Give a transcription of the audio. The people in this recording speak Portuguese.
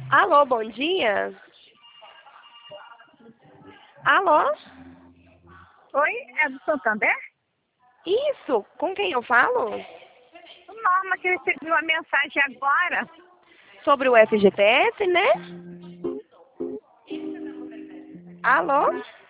Alô, bom dia. Alô? Oi, é do Santander? Isso, com quem eu falo? Norma, que recebi uma mensagem agora. Sobre o FGTS, né? Alô?